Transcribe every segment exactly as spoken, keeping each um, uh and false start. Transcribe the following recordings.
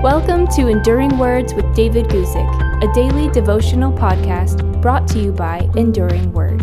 Welcome to Enduring Words with David Guzik, a daily devotional podcast brought to you by Enduring Word.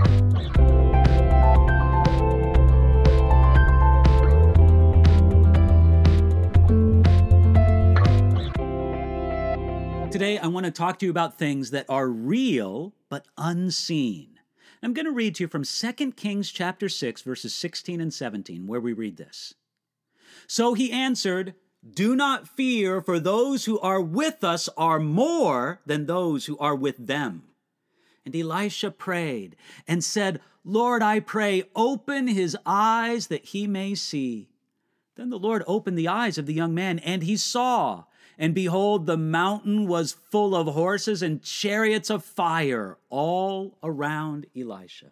Today, I want to talk to you about things that are real but unseen. I'm going to read to you from Second Kings chapter six, verses sixteen and seventeen, where we read this. So he answered, "Do not fear, for those who are with us are more than those who are with them." And Elisha prayed and said, "Lord, I pray, open his eyes that he may see." Then the Lord opened the eyes of the young man, and he saw. And behold, the mountain was full of horses and chariots of fire all around Elisha.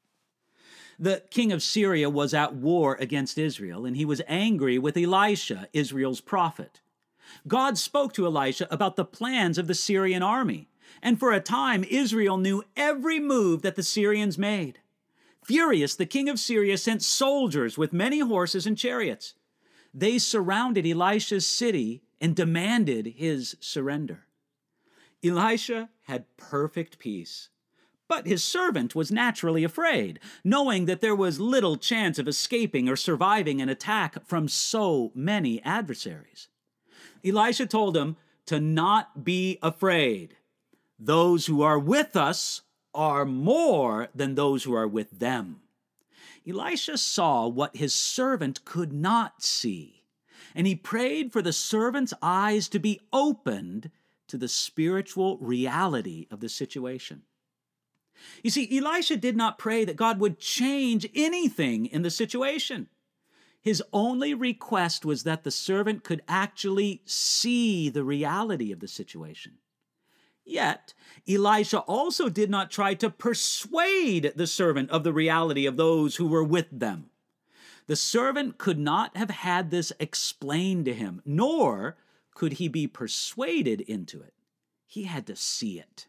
The king of Syria was at war against Israel, and he was angry with Elisha, Israel's prophet. God spoke to Elisha about the plans of the Syrian army, and for a time Israel knew every move that the Syrians made. Furious, the king of Syria sent soldiers with many horses and chariots. They surrounded Elisha's city and demanded his surrender. Elisha had perfect peace, but his servant was naturally afraid, knowing that there was little chance of escaping or surviving an attack from so many adversaries. Elisha told him to not be afraid. Those who are with us are more than those who are with them. Elisha saw what his servant could not see, and he prayed for the servant's eyes to be opened to the spiritual reality of the situation. You see, Elisha did not pray that God would change anything in the situation. His only request was that the servant could actually see the reality of the situation. Yet, Elisha also did not try to persuade the servant of the reality of those who were with them. The servant could not have had this explained to him, nor could he be persuaded into it. He had to see it.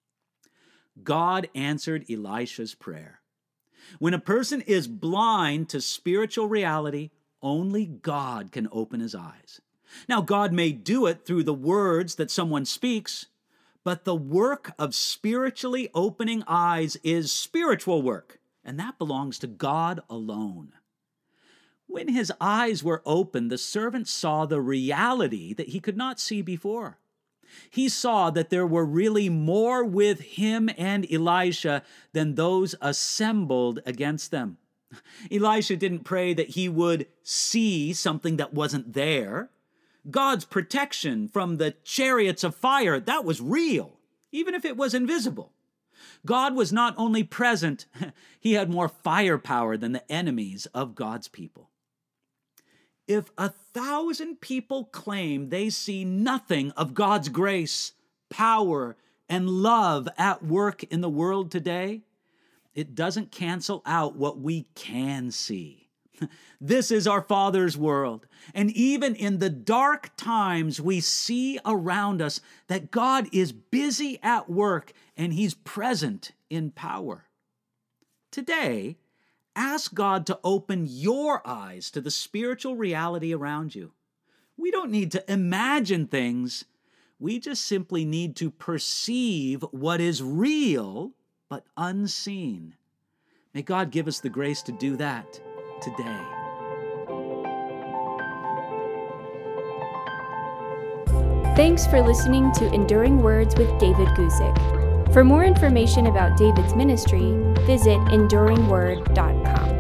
God answered Elisha's prayer. When a person is blind to spiritual reality, only God can open his eyes. Now, God may do it through the words that someone speaks, but the work of spiritually opening eyes is spiritual work, and that belongs to God alone. When his eyes were opened, the servant saw the reality that he could not see before. He saw that there were really more with him and Elisha than those assembled against them. Elisha didn't pray that he would see something that wasn't there. God's protection from the chariots of fire, that was real, even if it was invisible. God was not only present, he had more firepower than the enemies of God's people. If a thousand people claim they see nothing of God's grace, power, and love at work in the world today, it doesn't cancel out what we can see. This is our Father's world, and even in the dark times, we see around us that God is busy at work and He's present in power. Today, ask God to open your eyes to the spiritual reality around you. We don't need to imagine things. We just simply need to perceive what is real but unseen. May God give us the grace to do that today. Thanks for listening to Enduring Words with David Guzik. For more information about David's ministry, visit enduring word dot com.